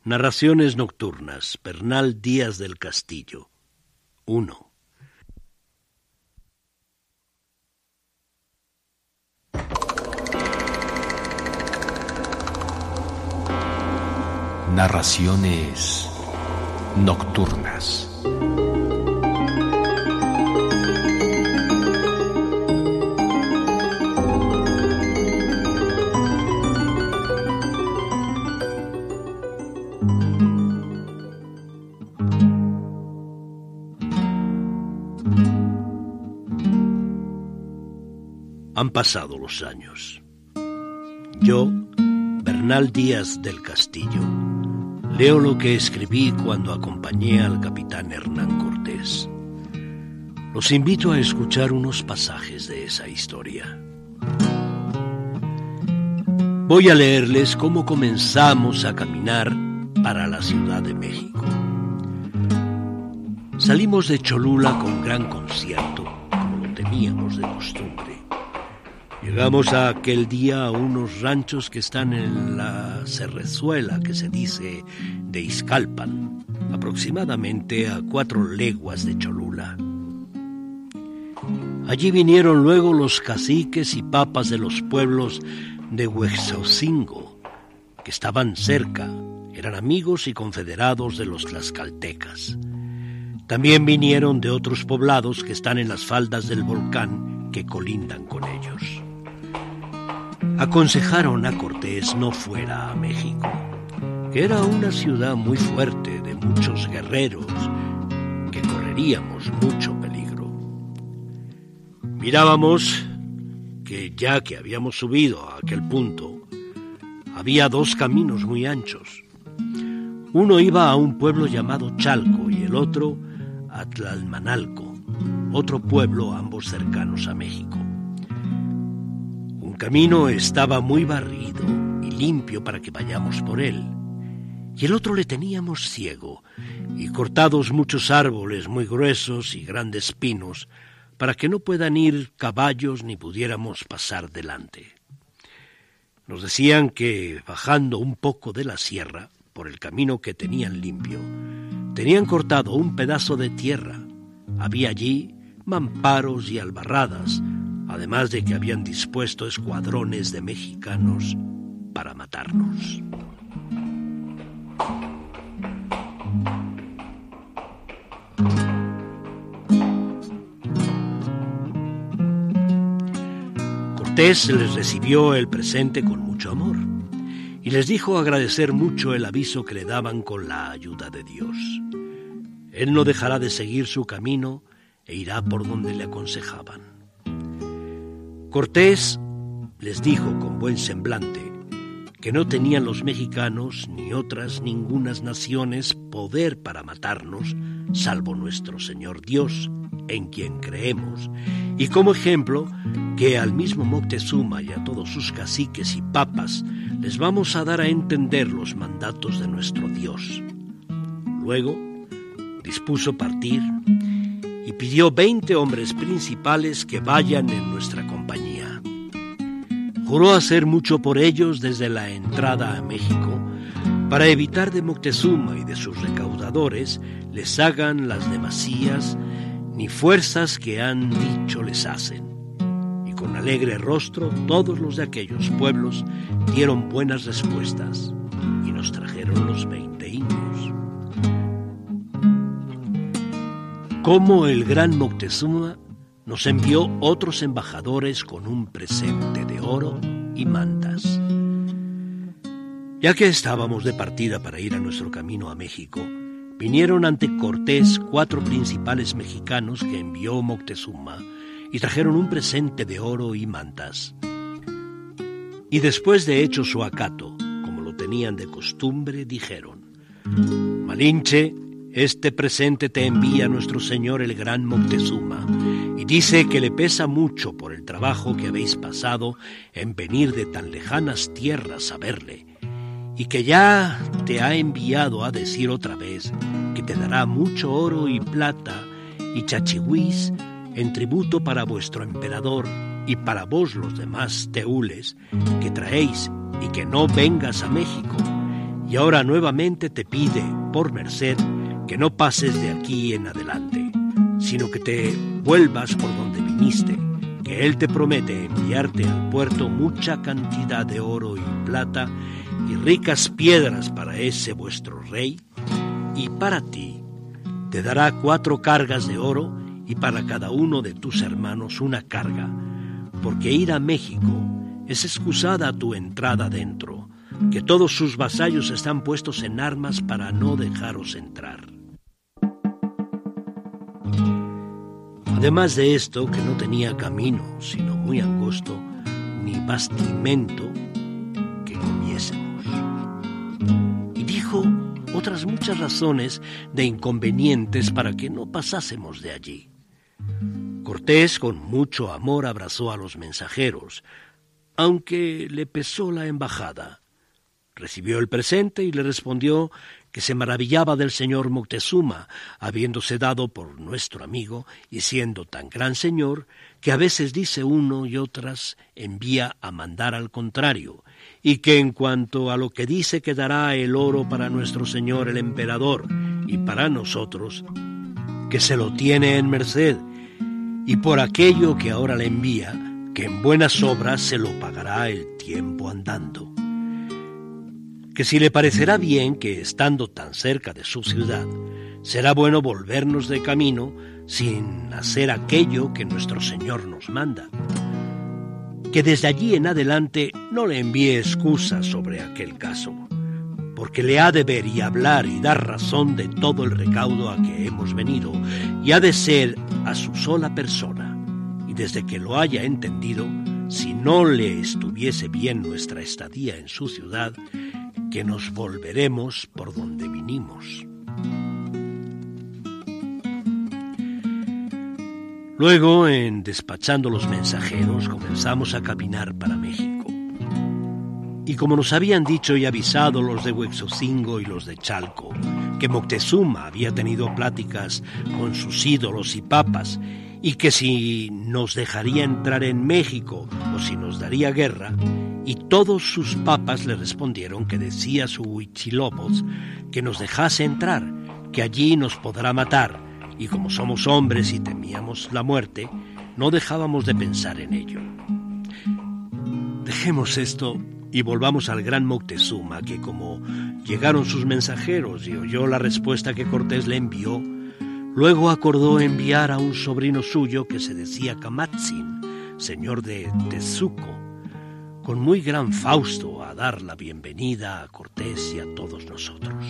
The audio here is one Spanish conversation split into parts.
Narraciones nocturnas, Bernal Díaz del Castillo. 1. Narraciones nocturnas. Han pasado los años. Yo, Bernal Díaz del Castillo, leo lo que escribí cuando acompañé al capitán Hernán Cortés. Los invito a escuchar unos pasajes de esa historia. Voy a leerles cómo comenzamos a caminar para la Ciudad de México. Salimos de Cholula con gran concierto, como lo teníamos de costumbre. Llegamos aquel día a unos ranchos que están en la Cerrezuela, que se dice de Ixcalpan, aproximadamente a 4 leguas de Cholula. Allí vinieron luego los caciques y papas de los pueblos de Huexocingo, que estaban cerca, eran amigos y confederados de los tlaxcaltecas. También vinieron de otros poblados que están en las faldas del volcán que colindan con ellos. Aconsejaron a Cortés no fuera a México, que era una ciudad muy fuerte de muchos guerreros, que correríamos mucho peligro. Mirábamos que ya que habíamos subido a aquel punto, había 2 caminos muy anchos. Uno iba a un pueblo llamado Chalco y el otro a Tlalmanalco, otro pueblo ambos cercanos a México. El camino estaba muy barrido y limpio para que vayamos por él, y el otro le teníamos ciego, y cortados muchos árboles muy gruesos y grandes pinos, para que no puedan ir caballos ni pudiéramos pasar delante. Nos decían que, bajando un poco de la sierra, por el camino que tenían limpio, tenían cortado un pedazo de tierra. Había allí mamparos y albarradas, además de que habían dispuesto escuadrones de mexicanos para matarnos. Cortés les recibió el presente con mucho amor y les dijo agradecer mucho el aviso que le daban con la ayuda de Dios. Él no dejará de seguir su camino e irá por donde le aconsejaban. Cortés les dijo con buen semblante que no tenían los mexicanos ni otras ningunas naciones poder para matarnos, salvo nuestro Señor Dios, en quien creemos, y como ejemplo que al mismo Moctezuma y a todos sus caciques y papas les vamos a dar a entender los mandatos de nuestro Dios. Luego dispuso partir y pidió 20 hombres principales que vayan en nuestra compañía. Juró hacer mucho por ellos desde la entrada a México, para evitar de Moctezuma y de sus recaudadores les hagan las demasías ni fuerzas que han dicho les hacen. Y con alegre rostro todos los de aquellos pueblos dieron buenas respuestas y nos trajeron los 20 indios. Como el gran Moctezuma nos envió otros embajadores con un presente de oro y mantas. Ya que estábamos de partida para ir a nuestro camino a México, vinieron ante Cortés 4 principales mexicanos que envió Moctezuma y trajeron un presente de oro y mantas. Y después de hecho su acato, como lo tenían de costumbre, dijeron: Malinche, este presente te envía nuestro señor el gran Moctezuma, y dice que le pesa mucho por el trabajo que habéis pasado en venir de tan lejanas tierras a verle, y que ya te ha enviado a decir otra vez que te dará mucho oro y plata y chachihuís en tributo para vuestro emperador y para vos los demás teules que traéis, y que no vengas a México, y ahora nuevamente te pide, por merced, que no pases de aquí en adelante, sino que te vuelvas por donde viniste, que él te promete enviarte al puerto mucha cantidad de oro y plata y ricas piedras para ese vuestro rey, y para ti te dará 4 cargas de oro y para cada uno de tus hermanos una carga, porque ir a México es excusada tu entrada dentro, que todos sus vasallos están puestos en armas para no dejaros entrar. Además de esto, que no tenía camino, sino muy angosto, ni bastimento que comiésemos. Y dijo otras muchas razones de inconvenientes para que no pasásemos de allí. Cortés con mucho amor abrazó a los mensajeros, aunque le pesó la embajada. Recibió el presente y le respondió que se maravillaba del señor Moctezuma, habiéndose dado por nuestro amigo y siendo tan gran señor que a veces dice uno y otras envía a mandar al contrario, y que en cuanto a lo que dice que dará el oro para nuestro señor el emperador y para nosotros, que se lo tiene en merced, y por aquello que ahora le envía, que en buenas obras se lo pagará el tiempo andando. Que si le parecerá bien que, estando tan cerca de su ciudad, será bueno volvernos de camino sin hacer aquello que nuestro Señor nos manda. Que desde allí en adelante no le envíe excusas sobre aquel caso, porque le ha de ver y hablar y dar razón de todo el recaudo a que hemos venido, y ha de ser a su sola persona, y desde que lo haya entendido, si no le estuviese bien nuestra estadía en su ciudad, que nos volveremos por donde vinimos. Luego, en despachando los mensajeros, comenzamos a caminar para México. Y como nos habían dicho y avisado los de Huexocingo y los de Chalco, que Moctezuma había tenido pláticas con sus ídolos y papas, y que si nos dejaría entrar en México o si nos daría guerra, y todos sus papas le respondieron que decía su Huitzilopochtli que nos dejase entrar, que allí nos podrá matar, y como somos hombres y temíamos la muerte, no dejábamos de pensar en ello. Dejemos esto y volvamos al gran Moctezuma, que como llegaron sus mensajeros y oyó la respuesta que Cortés le envió, luego acordó enviar a un sobrino suyo que se decía Camatzin, señor de Tezcuco, con muy gran fausto a dar la bienvenida a Cortés y a todos nosotros.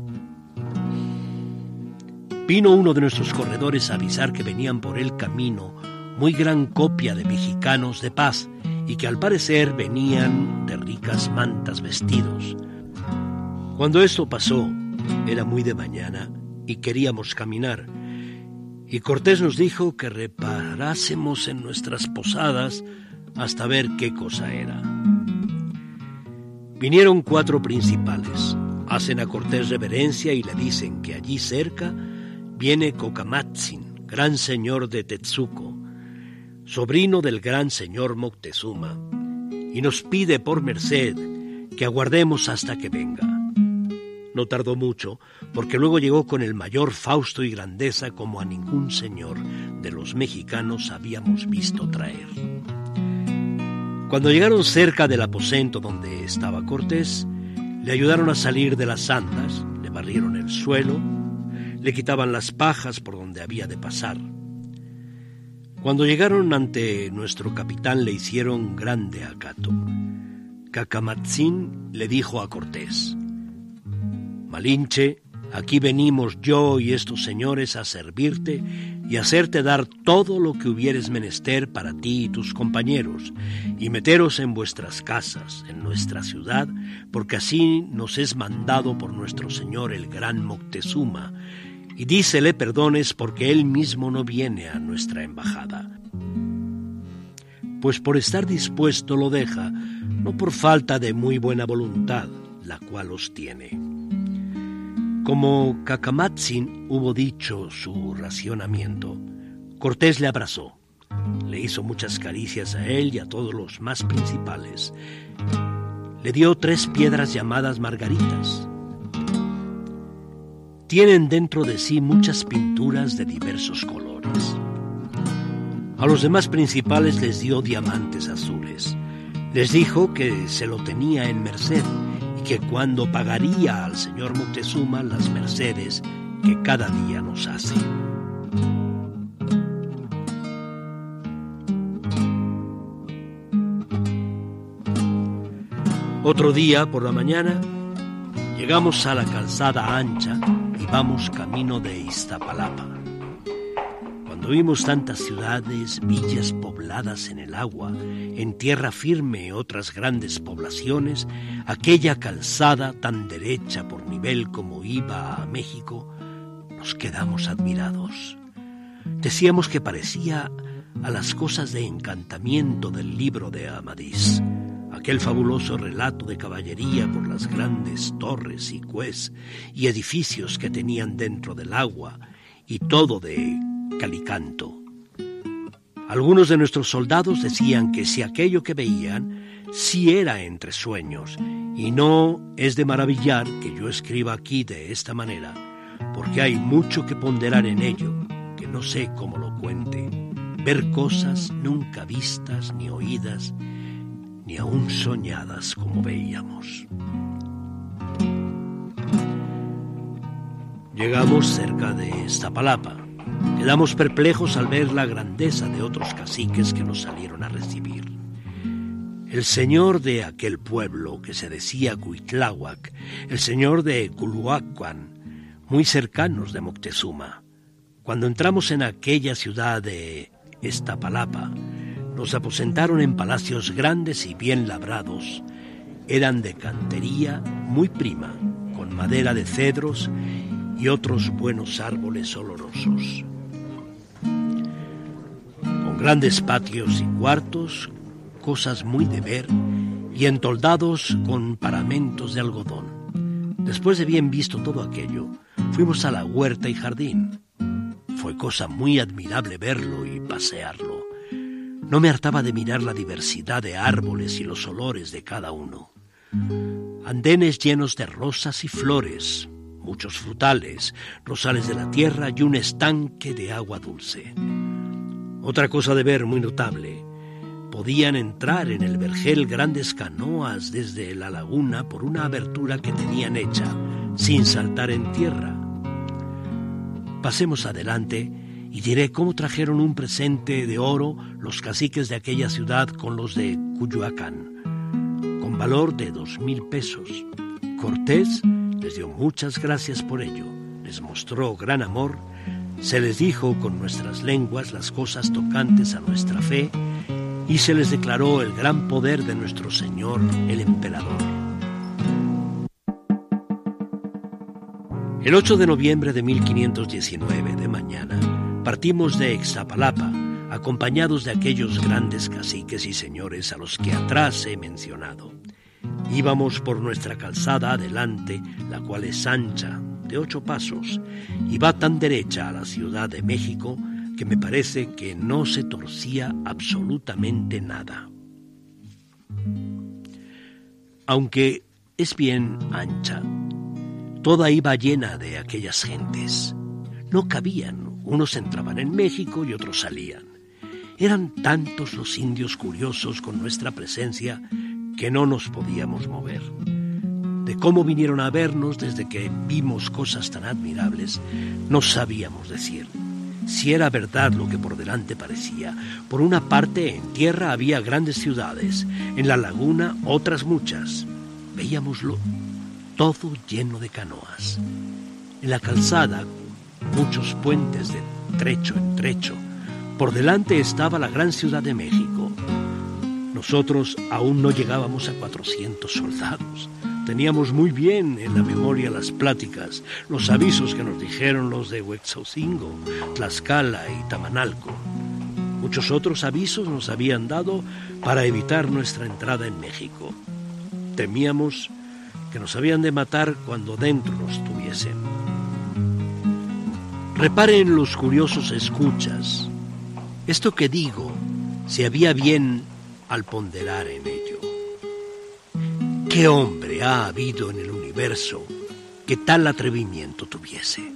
Vino uno de nuestros corredores a avisar que venían por el camino muy gran copia de mexicanos de paz y que al parecer venían de ricas mantas vestidos. Cuando esto pasó, era muy de mañana y queríamos caminar, y Cortés nos dijo que reparásemos en nuestras posadas hasta ver qué cosa era. Vinieron 4 principales, hacen a Cortés reverencia y le dicen que allí cerca viene Cocamatzin, gran señor de Tezcuco, sobrino del gran señor Moctezuma, y nos pide por merced que aguardemos hasta que venga. No tardó mucho, porque luego llegó con el mayor fausto y grandeza como a ningún señor de los mexicanos habíamos visto traer. Cuando llegaron cerca del aposento donde estaba Cortés, le ayudaron a salir de las andas, le barrieron el suelo, le quitaban las pajas por donde había de pasar. Cuando llegaron ante nuestro capitán le hicieron grande acato. Cacamatzin le dijo a Cortés: Malinche, aquí venimos yo y estos señores a servirte y hacerte dar todo lo que hubieres menester para ti y tus compañeros, y meteros en vuestras casas, en nuestra ciudad, porque así nos es mandado por nuestro señor el gran Moctezuma, y dícele perdones porque él mismo no viene a nuestra embajada. Pues por estar dispuesto lo deja, no por falta de muy buena voluntad, la cual os tiene. Como Cacamatzin hubo dicho su racionamiento, Cortés le abrazó, le hizo muchas caricias a él y a todos los más principales. Le dio 3 piedras llamadas margaritas, tienen dentro de sí muchas pinturas de diversos colores. A los demás principales les dio diamantes azules. Les dijo que se lo tenía en merced y que cuando pagaría al señor Moctezuma las mercedes que cada día nos hace. Otro día, por la mañana, llegamos a la calzada ancha y vamos camino de Iztapalapa. Cuando vimos tantas ciudades, villas pobladas en el agua, en tierra firme otras grandes poblaciones, aquella calzada tan derecha por nivel como iba a México, nos quedamos admirados. Decíamos que parecía a las cosas de encantamiento del libro de Amadís, aquel fabuloso relato de caballería por las grandes torres y cués y edificios que tenían dentro del agua, y todo de calicanto. Algunos de nuestros soldados decían que si aquello que veían sí era entre sueños, y no es de maravillar que yo escriba aquí de esta manera, porque hay mucho que ponderar en ello, que no sé cómo lo cuente, ver cosas nunca vistas ni oídas, ni aún soñadas como veíamos. Llegamos cerca de Iztapalapa. Quedamos perplejos al ver la grandeza de otros caciques que nos salieron a recibir. El señor de aquel pueblo, que se decía Cuitláhuac, el señor de Culhuacán, muy cercanos de Moctezuma. Cuando entramos en aquella ciudad de Iztapalapa, nos aposentaron en palacios grandes y bien labrados. Eran de cantería muy prima, con madera de cedros y otros buenos árboles olorosos, con grandes patios y cuartos, cosas muy de ver, y entoldados con paramentos de algodón. Después de bien visto todo aquello, fuimos a la huerta y jardín. Fue cosa muy admirable verlo y pasearlo. No me hartaba de mirar la diversidad de árboles y los olores de cada uno. Andenes llenos de rosas y flores, muchos frutales, rosales de la tierra y un estanque de agua dulce. Otra cosa de ver muy notable: podían entrar en el vergel grandes canoas desde la laguna por una abertura que tenían hecha, sin saltar en tierra. Pasemos adelante y diré cómo trajeron un presente de oro los caciques de aquella ciudad con los de Cuyoacán, con valor de 2,000 pesos. Cortés les dio muchas gracias por ello, les mostró gran amor, se les dijo con nuestras lenguas las cosas tocantes a nuestra fe y se les declaró el gran poder de nuestro señor el emperador. El 8 de noviembre de 1519, de mañana, partimos de Iztapalapa, acompañados de aquellos grandes caciques y señores a los que atrás he mencionado. Íbamos por nuestra calzada adelante, la cual es ancha, de 8 pasos, y va tan derecha a la Ciudad de México que me parece que no se torcía absolutamente nada. Aunque es bien ancha, toda iba llena de aquellas gentes. No cabían, unos entraban en México y otros salían. Eran tantos los indios curiosos con nuestra presencia que no nos podíamos mover. De cómo vinieron a vernos desde que vimos cosas tan admirables, no sabíamos decir. Si era verdad lo que por delante parecía, por una parte en tierra había grandes ciudades, en la laguna otras muchas. Veíamoslo todo lleno de canoas. En la calzada, muchos puentes de trecho en trecho. Por delante estaba la gran Ciudad de México. Nosotros aún no llegábamos a 400 soldados. Teníamos muy bien en la memoria las pláticas, los avisos que nos dijeron los de Huexocingo, Tlaxcala y Tamanalco. Muchos otros avisos nos habían dado para evitar nuestra entrada en México. Temíamos que nos habían de matar cuando dentro nos tuviesen. Reparen los curiosos escuchas. Esto que digo se había bien al ponderar en ello. ¿Qué hombre ha habido en el universo que tal atrevimiento tuviese.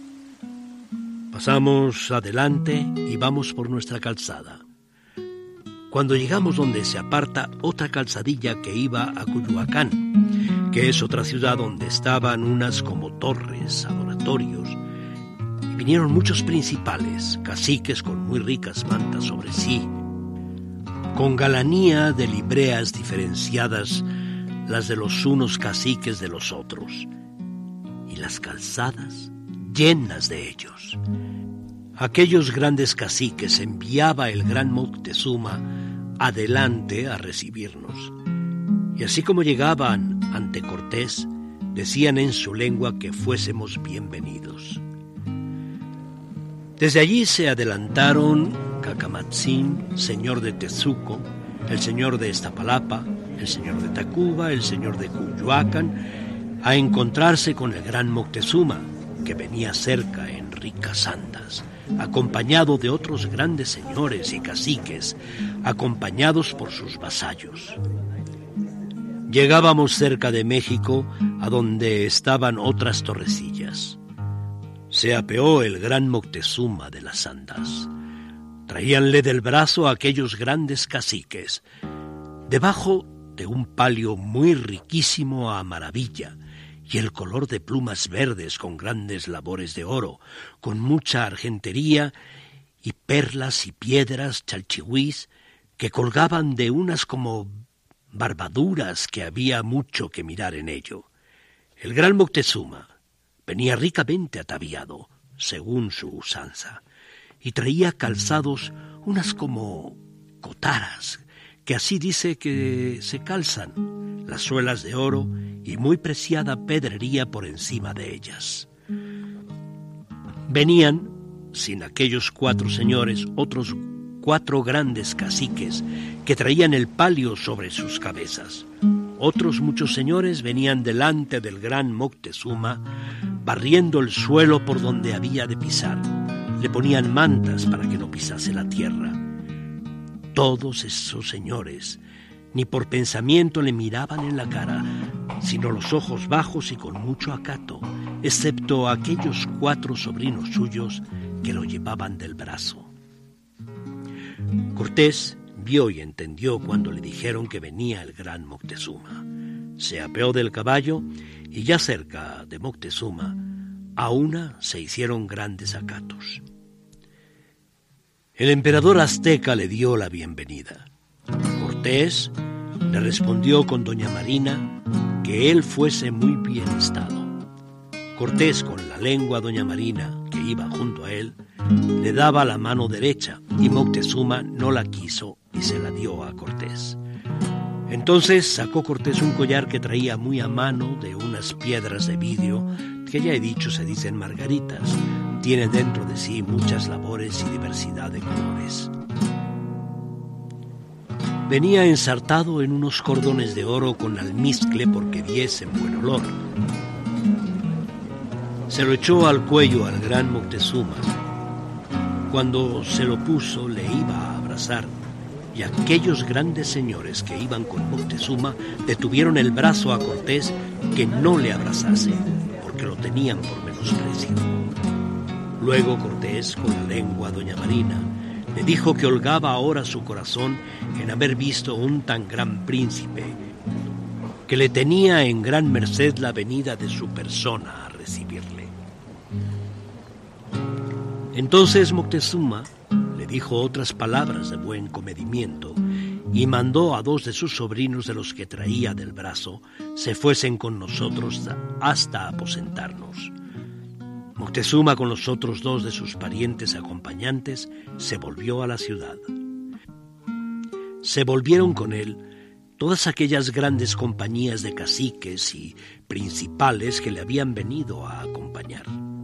Pasamos adelante y vamos por nuestra calzada. Cuando llegamos donde se aparta otra calzadilla que iba a Culhuacán, que es otra ciudad donde estaban unas como torres, adoratorios, y vinieron muchos principales, caciques con muy ricas mantas sobre sí, con galanía de libreas diferenciadas las de los unos caciques de los otros, y las calzadas llenas de ellos. Aquellos grandes caciques enviaba el gran Moctezuma adelante a recibirnos, y así como llegaban ante Cortés, decían en su lengua que fuésemos bienvenidos. Desde allí se adelantaron Cacamatzin, señor de Tezuco, el señor de Iztapalapa, el señor de Tacuba, el señor de Culhuacán, a encontrarse con el gran Moctezuma, que venía cerca en ricas andas, acompañado de otros grandes señores y caciques, acompañados por sus vasallos. Llegábamos cerca de México, a donde estaban otras torrecillas. Se apeó el gran Moctezuma de las andas. Traíanle del brazo a aquellos grandes caciques, debajo de un palio muy riquísimo a maravilla, y el color de plumas verdes con grandes labores de oro, con mucha argentería y perlas y piedras chalchihuís que colgaban de unas como barbaduras que había mucho que mirar en ello. El gran Moctezuma venía ricamente ataviado, según su usanza, y traía calzados unas como cotaras, que así dice que se calzan, las suelas de oro y muy preciada pedrería por encima de ellas. Venían, sin aquellos 4 señores, otros 4 grandes caciques que traían el palio sobre sus cabezas. Otros muchos señores venían delante del gran Moctezuma, barriendo el suelo por donde había de pisar. Le ponían mantas para que no pisase la tierra. Todos esos señores ni por pensamiento le miraban en la cara, sino los ojos bajos y con mucho acato, excepto aquellos 4 sobrinos suyos que lo llevaban del brazo. Cortés vio y entendió cuando le dijeron que venía el gran Moctezuma. Se apeó del caballo y ya cerca de Moctezuma, a una se hicieron grandes acatos. El emperador azteca le dio la bienvenida. Cortés le respondió con doña Marina que él fuese muy bien estado. Cortés, con la lengua a doña Marina, que iba junto a él, le daba la mano derecha y Moctezuma no la quiso y se la dio a Cortés. Entonces sacó Cortés un collar que traía muy a mano de unas piedras de vidrio, que ya he dicho se dicen margaritas. Tiene dentro de sí muchas labores y diversidad de colores. Venía ensartado en unos cordones de oro con almizcle porque diesen buen olor. Se lo echó al cuello al gran Moctezuma. Cuando se lo puso le iba a abrazar, y aquellos grandes señores que iban con Moctezuma detuvieron el brazo a Cortés que no le abrazase, porque lo tenían por menosprecio. Luego Cortés, con la lengua a doña Marina, le dijo que holgaba ahora su corazón en haber visto un tan gran príncipe, que le tenía en gran merced la venida de su persona a recibirle. Entonces Moctezuma le dijo otras palabras de buen comedimiento y mandó a 2 de sus sobrinos de los que traía del brazo se fuesen con nosotros hasta aposentarnos. Moctezuma, con los otros 2 de sus parientes acompañantes, se volvió a la ciudad. Se volvieron con él todas aquellas grandes compañías de caciques y principales que le habían venido a acompañar.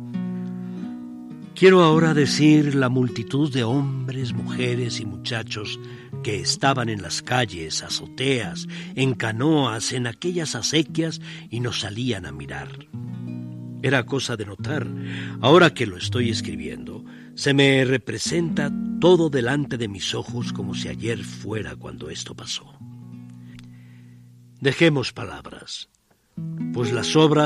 Quiero ahora decir la multitud de hombres, mujeres y muchachos que estaban en las calles, azoteas, en canoas, en aquellas acequias y nos salían a mirar. Era cosa de notar, ahora que lo estoy escribiendo, se me representa todo delante de mis ojos como si ayer fuera cuando esto pasó. Dejemos palabras, pues las obras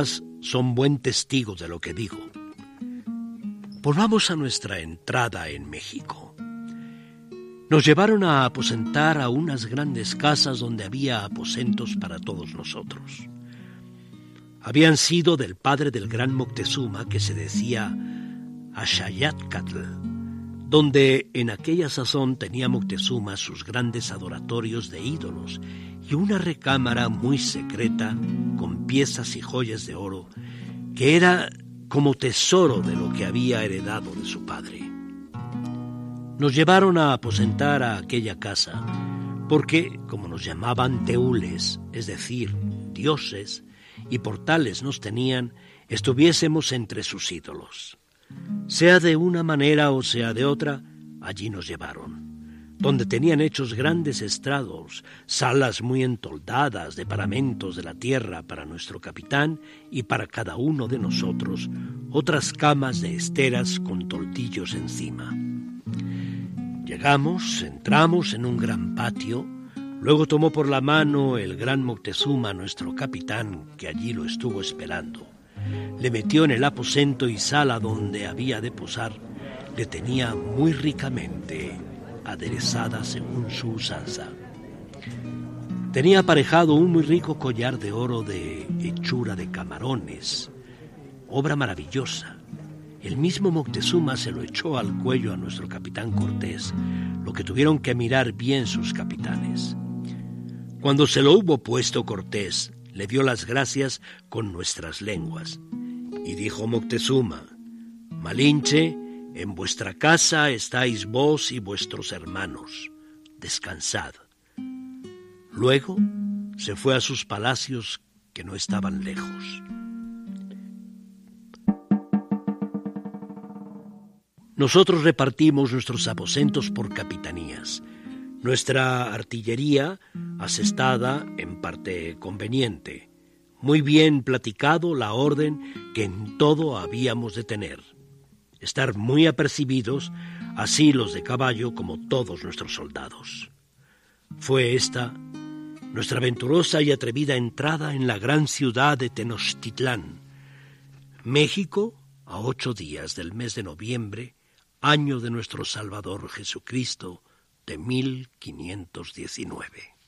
son buen testigo de lo que digo. Volvamos a nuestra entrada en México. Nos llevaron a aposentar a unas grandes casas donde había aposentos para todos nosotros. Habían sido del padre del gran Moctezuma, que se decía Axayácatl, donde en aquella sazón tenía Moctezuma sus grandes adoratorios de ídolos y una recámara muy secreta con piezas y joyas de oro que era como tesoro de lo que había heredado de su padre. Nos llevaron a aposentar a aquella casa porque, como nos llamaban teules, es decir, dioses, y por tales nos tenían, estuviésemos entre sus ídolos. Sea de una manera o sea de otra, allí nos llevaron, donde tenían hechos grandes estrados, salas muy entoldadas de paramentos de la tierra para nuestro capitán y para cada uno de nosotros, otras camas de esteras con toldillos encima. Llegamos, entramos en un gran patio, luego tomó por la mano el gran Moctezuma, nuestro capitán, que allí lo estuvo esperando. Le metió en el aposento y sala donde había de posar, le tenía muy ricamente aderezada según su usanza. Tenía aparejado un muy rico collar de oro de hechura de camarones, obra maravillosa. El mismo Moctezuma se lo echó al cuello a nuestro capitán Cortés, lo que tuvieron que mirar bien sus capitanes. Cuando se lo hubo puesto Cortés, le dio las gracias con nuestras lenguas, y dijo Moctezuma: Malinche, en vuestra casa estáis vos y vuestros hermanos, descansad. Luego se fue a sus palacios, que no estaban lejos. Nosotros repartimos nuestros aposentos por capitanías. Nuestra artillería asestada en parte conveniente. Muy bien platicado la orden que en todo habíamos de tener. Estar muy apercibidos, así los de caballo como todos nuestros soldados. Fue esta nuestra aventurosa y atrevida entrada en la gran ciudad de Tenochtitlán, México, a 8 días del mes de noviembre, año de nuestro Salvador Jesucristo, de 1519.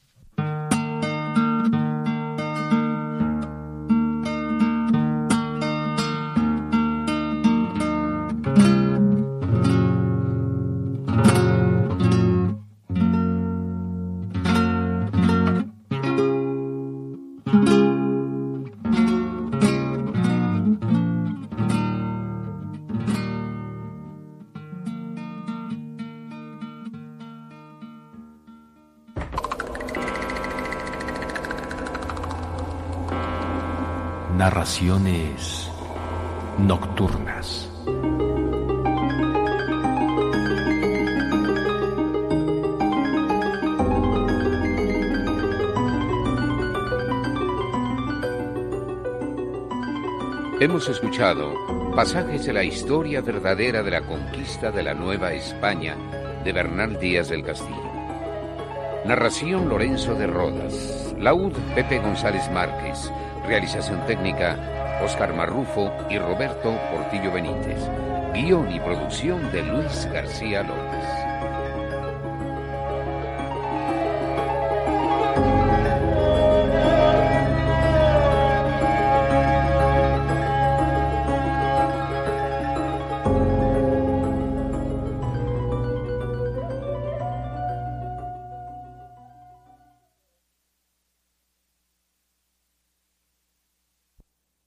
Narraciones nocturnas. Hemos escuchado pasajes de la historia verdadera de la conquista de la Nueva España de Bernal Díaz del Castillo. Narración Lorenzo de Rodas. Laúd Pepe González Márquez. Realización técnica Óscar Marrufo y Roberto Portillo Benítez. Guión y producción de Luis García López.